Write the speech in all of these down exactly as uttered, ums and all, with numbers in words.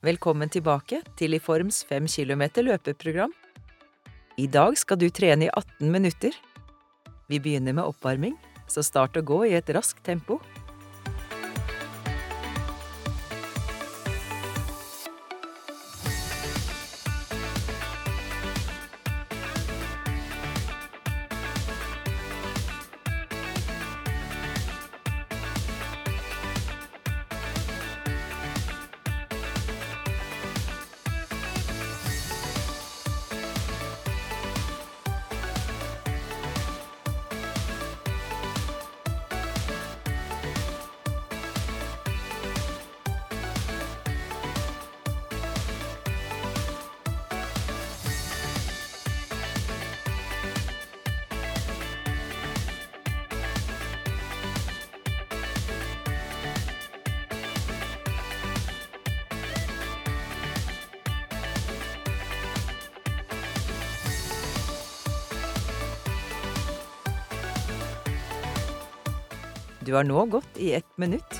Velkommen tilbake til iForms fem kilometer løpeprogram. I dag skal du trene i atten minutter. Vi begynner med oppvarming, så start å gå i et raskt tempo. Du har nå gått i ett minutt.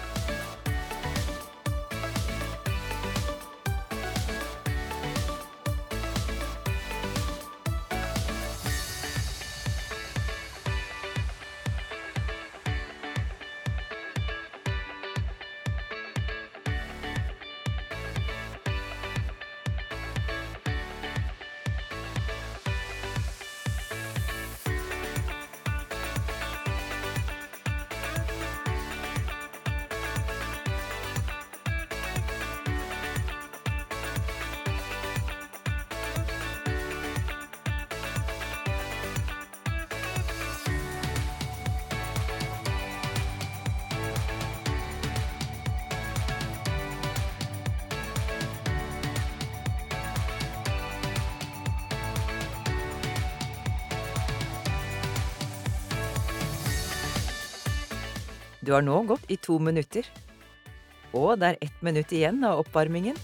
Du har nå gått i to minutter, og det er ett minutt igjen av oppvarmingen.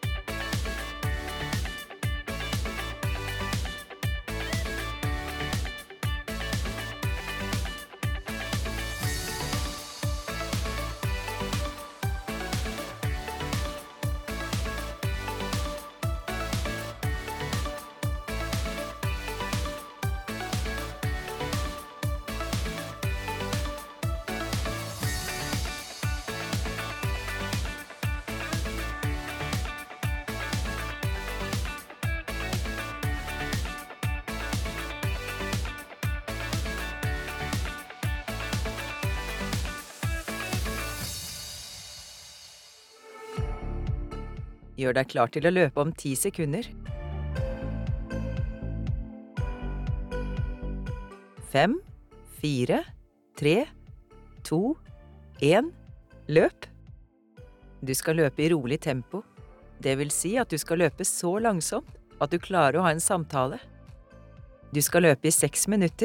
Gjør deg klar til å løpe om ti sekunder. Fem, fire, tre, to, en, løp! Du skal løpe i rolig tempo. Det vil si at du skal løpe så langsomt at du klarer å ha en samtale. Du skal løpe i seks minutter.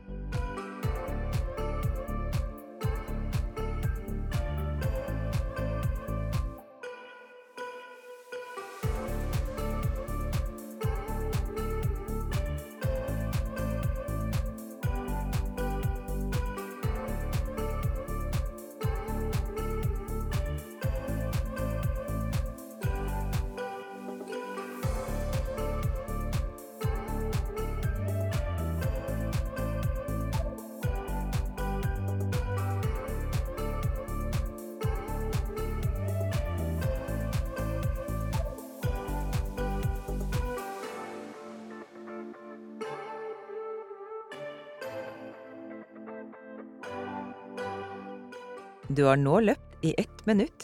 Du har nå løpt i ett minutt.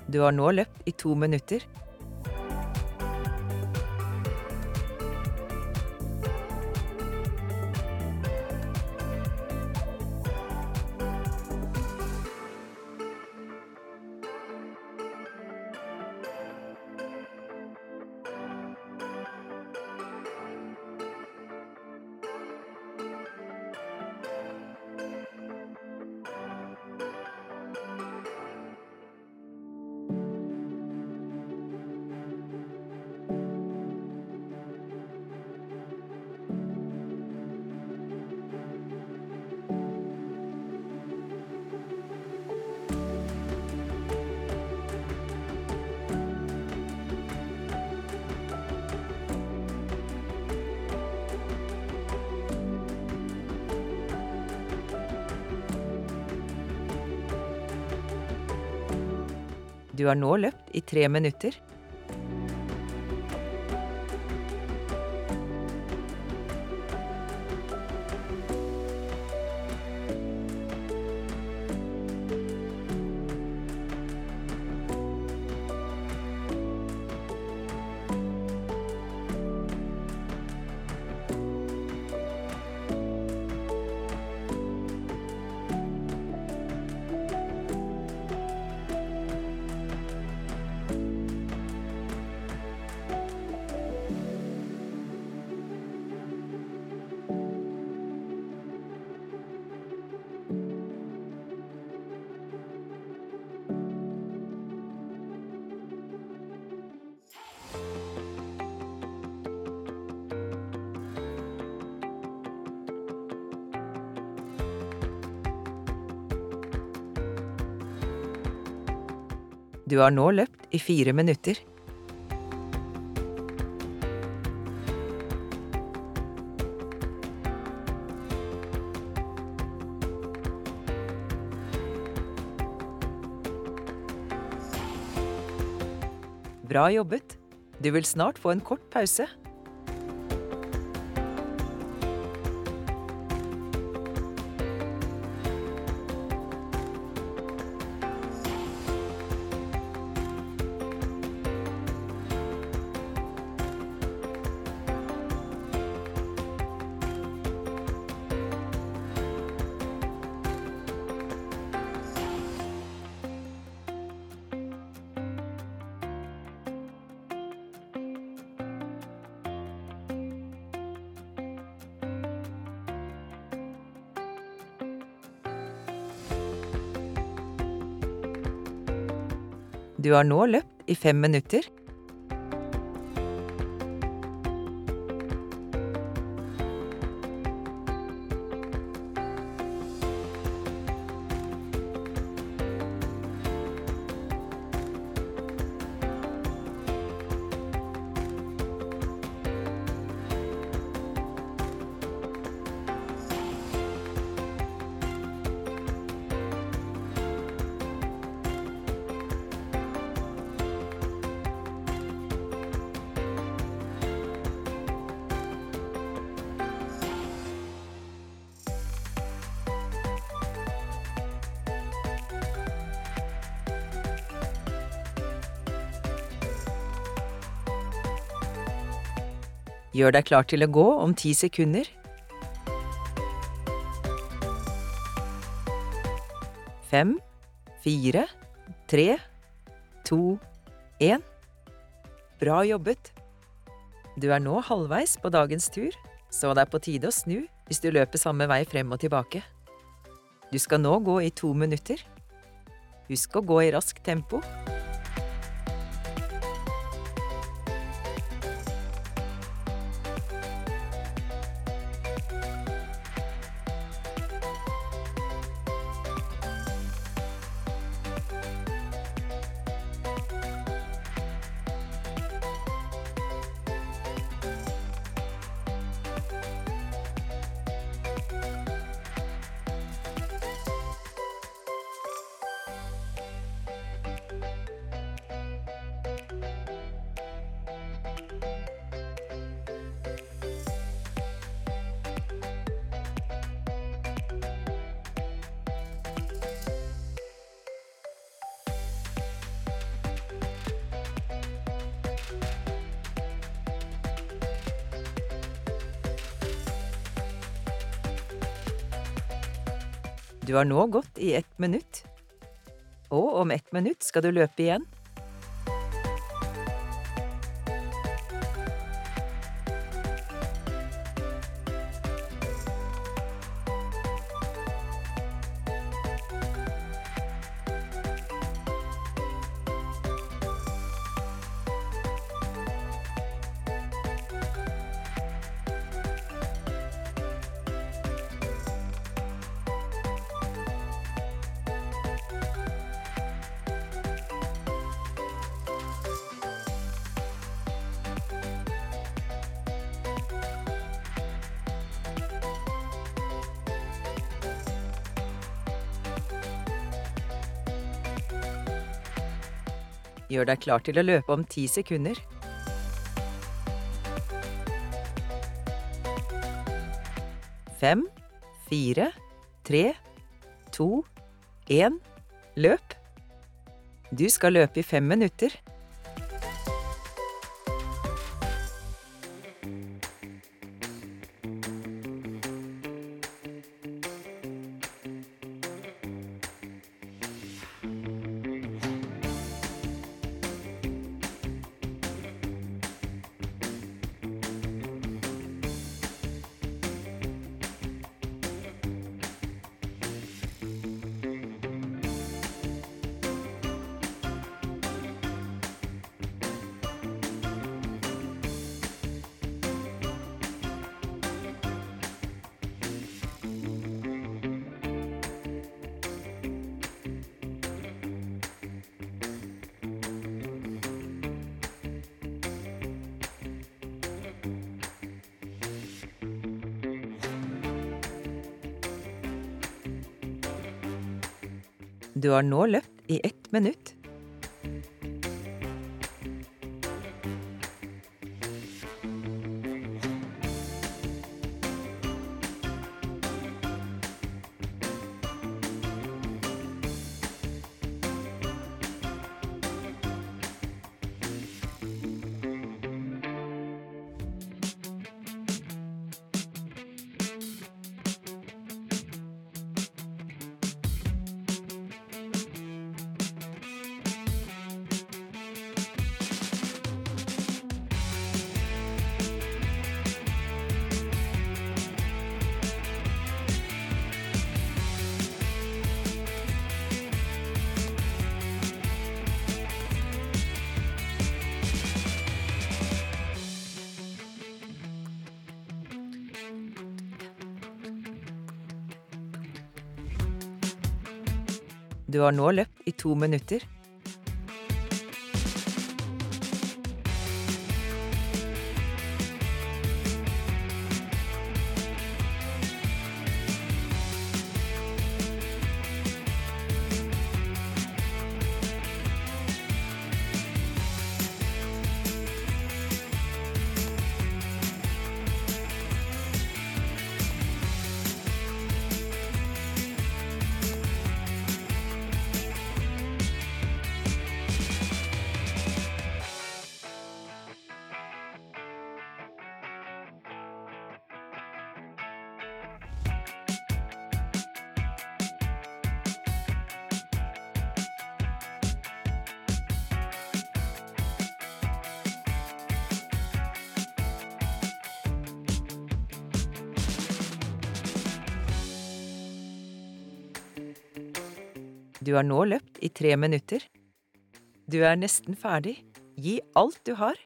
Du har nå løpt i to minutter. Du har nå løpt i tre minutter. Du har nå løpt i fire minutter. Bra jobbet! Du vil snart få en kort pause. Du har nå løpt i fem minutter. Gjør deg klar til å gå om ti sekunder. Fem, fire, tre, to, en. Bra jobbet! Du er nå halvveis på dagens tur, så det er på tide å snu hvis du løper samme vei frem og tilbake. Du skal nå gå i to minutter. Husk å gå i raskt tempo. Du har nå gått i ett minutt, og om ett minutt skal du løpe igjen. Gjør deg klar til å løpe om ti sekunder. Fem, fire, tre, to, en, løp! Du skal løpe i fem minutter. Du har nå løpt i ett minutt. Du har nå løpt i to minutter. Du har nå løpt i tre minutter. Du er nesten ferdig. Gi alt du har.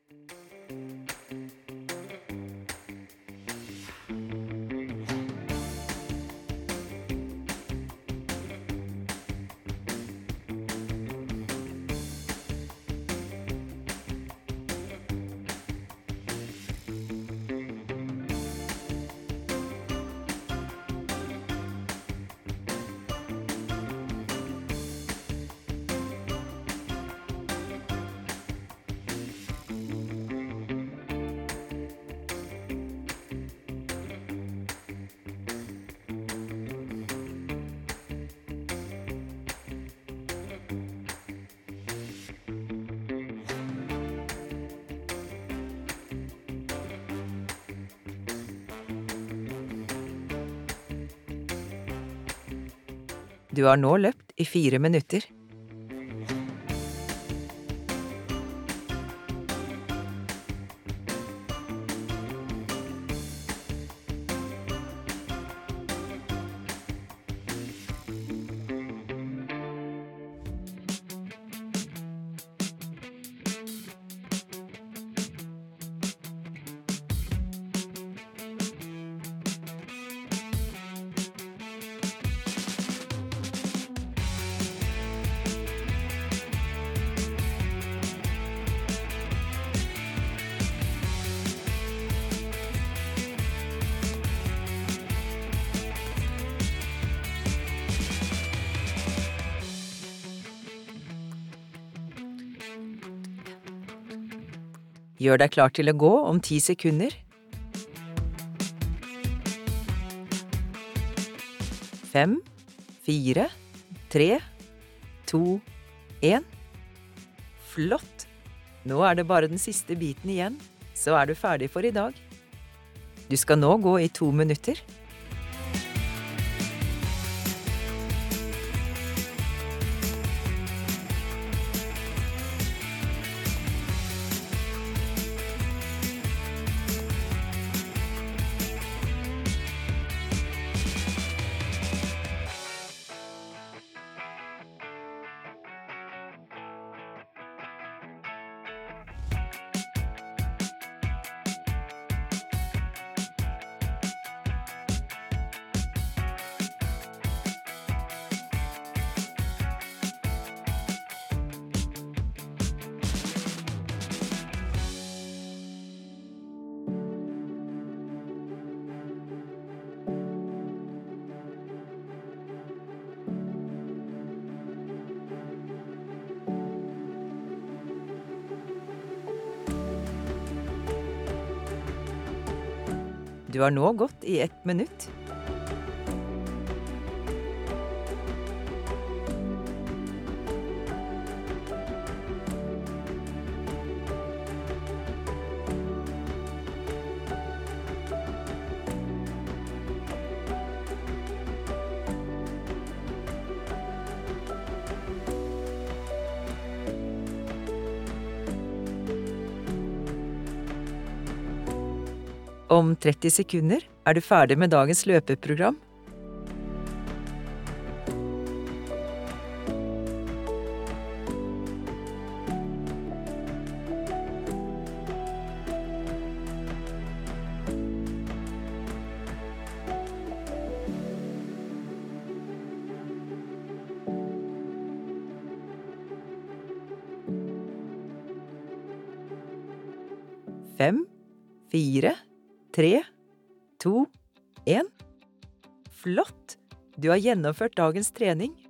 Du har nå løpt i fire minutter. Gjør deg klar til å gå om ti sekunder. Fem, fire, tre, to, en. Flott! Nå er det bare den siste biten igjen, så er du ferdig for i dag. Du skal nå gå i to minutter. Du har nå gått i ett minutt. Om tretti sekunder er du ferdig med dagens løpeprogram. Fem, fire, tre, to, en. Flott! Du har gjennomført dagens trening.